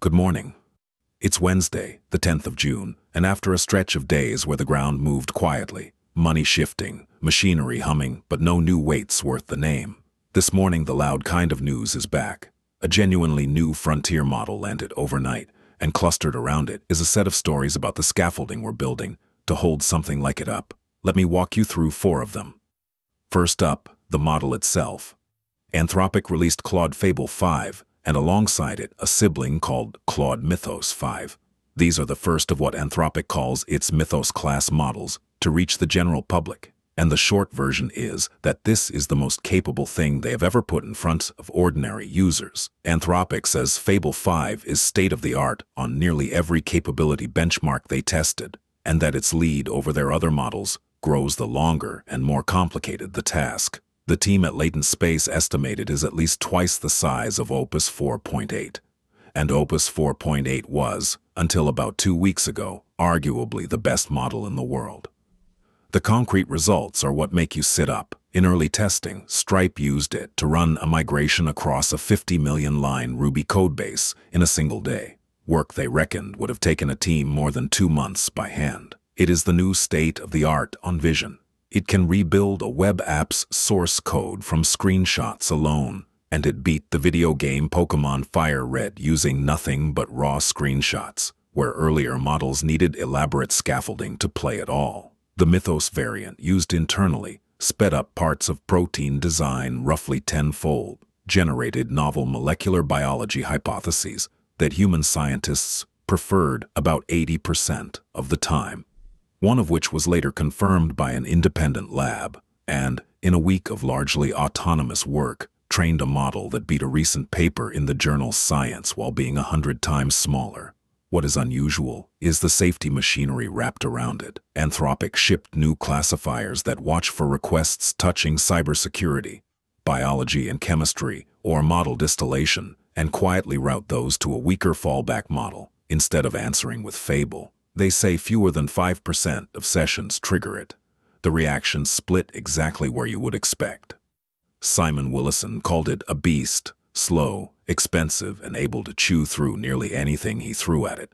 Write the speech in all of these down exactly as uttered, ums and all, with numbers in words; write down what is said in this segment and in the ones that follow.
Good morning. It's Wednesday, the tenth of June, and after a stretch of days where the ground moved quietly, money shifting, machinery humming, but no new weights worth the name, this morning the loud kind of news is back. A genuinely new frontier model landed overnight, and clustered around it is a set of stories about the scaffolding we're building to hold something like it up. Let me walk you through four of them. First up, the model itself. Anthropic released Claude Fable five, and alongside it, a sibling called Claude Mythos five. These are the first of what Anthropic calls its Mythos-class models to reach the general public, and the short version is that this is the most capable thing they have ever put in front of ordinary users. Anthropic says Fable five is state-of-the-art on nearly every capability benchmark they tested, and that its lead over their other models grows the longer and more complicated the task. The team at Latent Space estimated is at least twice the size of Opus four point eight. And Opus four point eight was, until about two weeks ago, arguably the best model in the world. The concrete results are what make you sit up. In early testing, Stripe used it to run a migration across a fifty million line Ruby codebase in a single day, work they reckoned would have taken a team more than two months by hand. It is the new state-of-the-art on Vision. It can rebuild a web app's source code from screenshots alone, and it beat the video game Pokemon Fire Red using nothing but raw screenshots, where earlier models needed elaborate scaffolding to play at all. The Mythos variant used internally sped up parts of protein design roughly tenfold, generated novel molecular biology hypotheses that human scientists preferred about eighty percent of the time, one of which was later confirmed by an independent lab, and, in a week of largely autonomous work, trained a model that beat a recent paper in the journal Science while being a hundred times smaller. What is unusual is the safety machinery wrapped around it. Anthropic shipped new classifiers that watch for requests touching cybersecurity, biology and chemistry, or model distillation, and quietly route those to a weaker fallback model, instead of answering with Fable. They say fewer than five percent of sessions trigger it. The reactions split exactly where you would expect. Simon Willison called it a beast, slow, expensive, and able to chew through nearly anything he threw at it.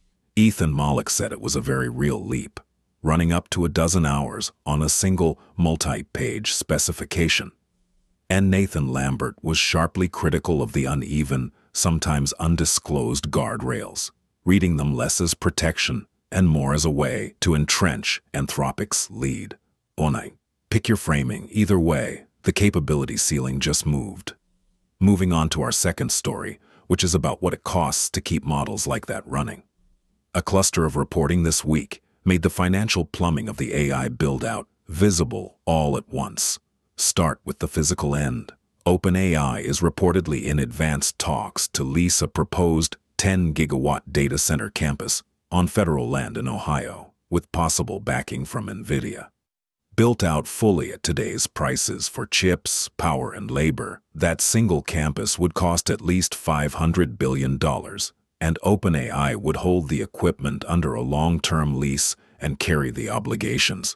Ethan Mollick said it was a very real leap, running up to a dozen hours on a single multi-page specification. And Nathan Lambert was sharply critical of the uneven, sometimes undisclosed guardrails, reading them less as protection and more as a way to entrench Anthropic's lead. Onai. Pick your framing. Either way, the capability ceiling just moved. Moving on to our second story, which is about what it costs to keep models like that running. A cluster of reporting this week made the financial plumbing of the A I build-out visible all at once. Start with the physical end. OpenAI is reportedly in advanced talks to lease a proposed ten gigawatt data center campus on federal land in Ohio, with possible backing from NVIDIA. Built out fully at today's prices for chips, power, and labor, that single campus would cost at least five hundred billion dollars, and OpenAI would hold the equipment under a long-term lease and carry the obligations.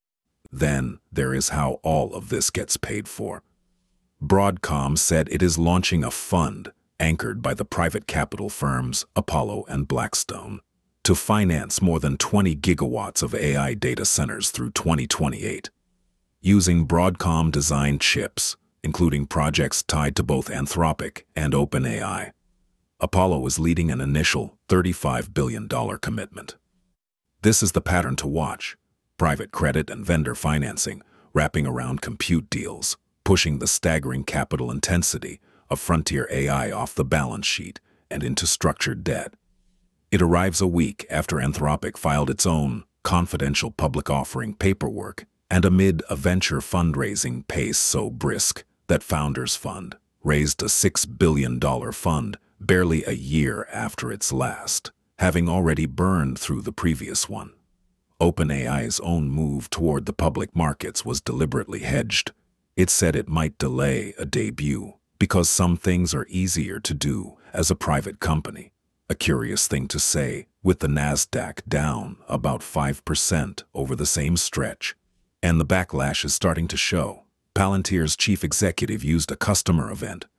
Then there is how all of this gets paid for. Broadcom said it is launching a fund anchored by the private capital firms Apollo and Blackstone, to finance more than twenty gigawatts of A I data centers through twenty twenty-eight. Using Broadcom-designed chips, including projects tied to both Anthropic and OpenAI, Apollo is leading an initial thirty-five billion dollars commitment. This is the pattern to watch: private credit and vendor financing wrapping around compute deals, pushing the staggering capital intensity of frontier A I off the balance sheet and into structured debt. It arrives a week after Anthropic filed its own confidential public offering paperwork, and amid a venture fundraising pace so brisk that Founders Fund raised a six billion dollars fund barely a year after its last, having already burned through the previous one. OpenAI's own move toward the public markets was deliberately hedged. It said it might delay a debut because some things are easier to do as a private company. A curious thing to say, with the NASDAQ down about five percent over the same stretch. And the backlash is starting to show. Palantir's chief executive used a customer event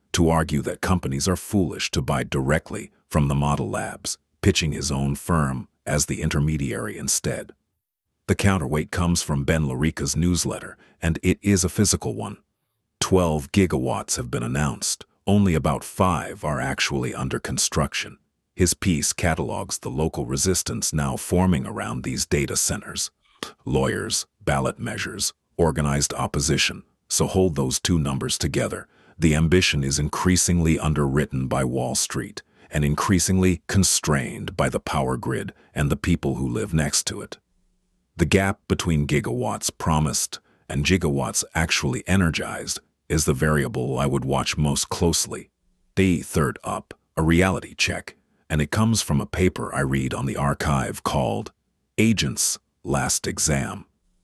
to argue that companies are foolish to buy directly from the model labs, pitching his own firm as the intermediary instead. The counterweight comes from Ben Larica's newsletter, and it is a physical one. Twelve gigawatts have been announced. Only about five are actually under construction. His piece catalogs the local resistance now forming around these data centers. Lawyers, ballot measures, organized opposition. So hold those two numbers together. The ambition is increasingly underwritten by Wall Street and increasingly constrained by the power grid and the people who live next to it. The gap between gigawatts promised and gigawatts actually energized is the variable I would watch most closely. The third up, a reality check, and it comes from a paper I read on the archive called Agents' Last Exam.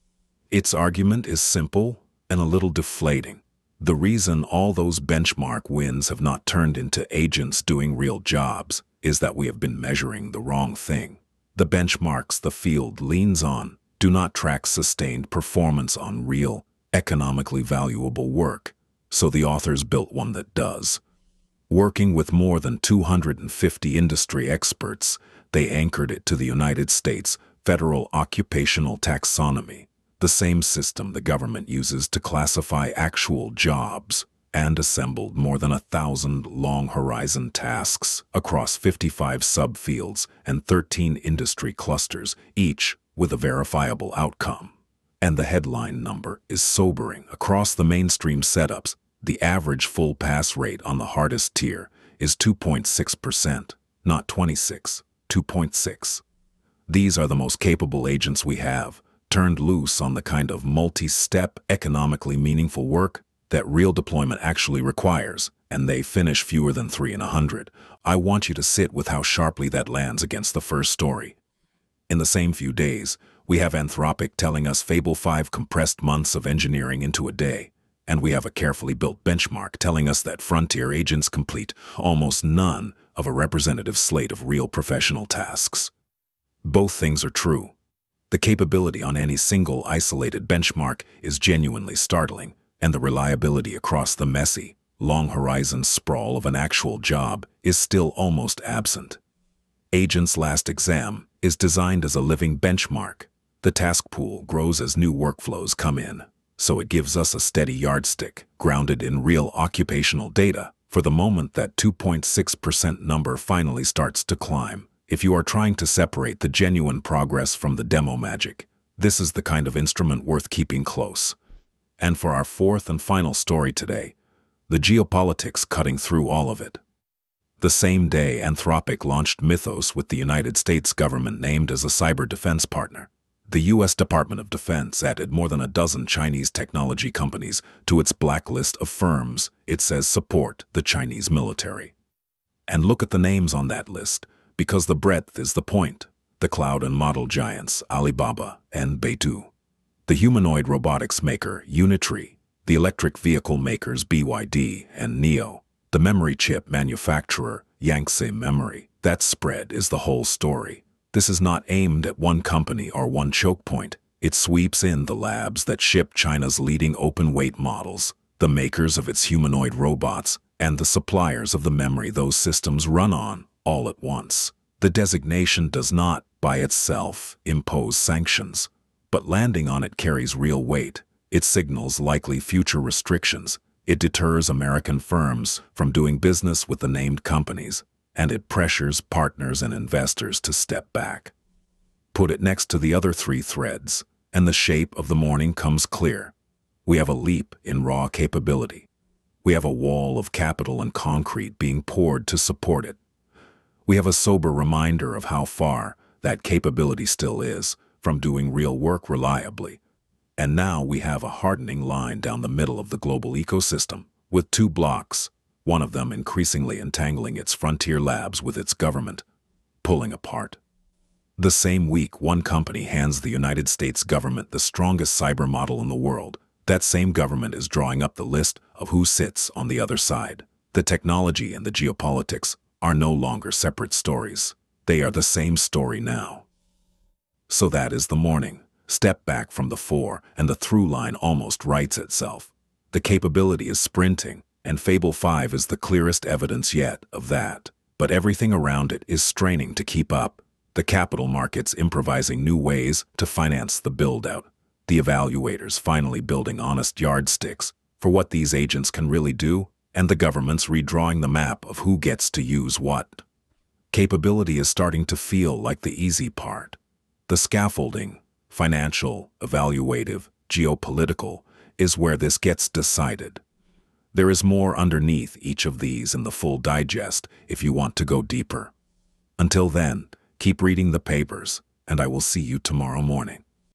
Its argument is simple and a little deflating. The reason all those benchmark wins have not turned into agents doing real jobs is that we have been measuring the wrong thing. The benchmarks the field leans on do not track sustained performance on real, economically valuable work, so the authors built one that does. Working with more than two hundred fifty industry experts, they anchored it to the United States Federal Occupational Taxonomy, the same system the government uses to classify actual jobs, and assembled more than a thousand long-horizon tasks across fifty-five subfields and thirteen industry clusters, each with a verifiable outcome. And the headline number is sobering. Across the mainstream setups, the average full pass rate on the hardest tier is two point six percent, not twenty-six, two point six. These are the most capable agents we have, turned loose on the kind of multi-step, economically meaningful work that real deployment actually requires, and they finish fewer than three in a hundred. I want you to sit with how sharply that lands against the first story. In the same few days, we have Anthropic telling us Fable five compressed months of engineering into a day, and we have a carefully built benchmark telling us that frontier agents complete almost none of a representative slate of real professional tasks. Both things are true. The capability on any single isolated benchmark is genuinely startling, and the reliability across the messy, long-horizon sprawl of an actual job is still almost absent. Agents' Last Exam is designed as a living benchmark. The task pool grows as new workflows come in, so it gives us a steady yardstick, grounded in real occupational data, for the moment that two point six percent number finally starts to climb. If you are trying to separate the genuine progress from the demo magic, this is the kind of instrument worth keeping close. And for our fourth and final story today, the geopolitics cutting through all of it. The same day, Anthropic launched Mythos with the United States government named as a cyber defense partner. The U S Department of Defense added more than a dozen Chinese technology companies to its blacklist of firms it says support the Chinese military. And look at the names on that list, because the breadth is the point. The cloud and model giants Alibaba and Baidu, the humanoid robotics maker Unitree, the electric vehicle makers B Y D and NIO, the memory chip manufacturer Yangtze Memory. That spread is the whole story. This is not aimed at one company or one choke point. It sweeps in the labs that ship China's leading open-weight models, the makers of its humanoid robots, and the suppliers of the memory those systems run on, all at once. The designation does not, by itself, impose sanctions, but landing on it carries real weight. It signals likely future restrictions. It deters American firms from doing business with the named companies, and it pressures partners and investors to step back. Put it next to the other three threads, and the shape of the morning comes clear. We have a leap in raw capability. We have a wall of capital and concrete being poured to support it. We have a sober reminder of how far that capability still is from doing real work reliably. And now we have a hardening line down the middle of the global ecosystem, with two blocks, one of them increasingly entangling its frontier labs with its government, pulling apart. The same week, one company hands the United States government the strongest cyber model in the world. That same government is drawing up the list of who sits on the other side. The technology and the geopolitics are no longer separate stories. They are the same story now. So that is the morning. Step back from the four, and the through line almost writes itself. The capability is sprinting, and Fable five is the clearest evidence yet of that. But everything around it is straining to keep up. The capital markets improvising new ways to finance the build-out. The evaluators finally building honest yardsticks for what these agents can really do, and the government's redrawing the map of who gets to use what. Capability is starting to feel like the easy part. The scaffolding, financial, evaluative, geopolitical, is where this gets decided. There is more underneath each of these in the full digest if you want to go deeper. Until then, keep reading the papers, and I will see you tomorrow morning.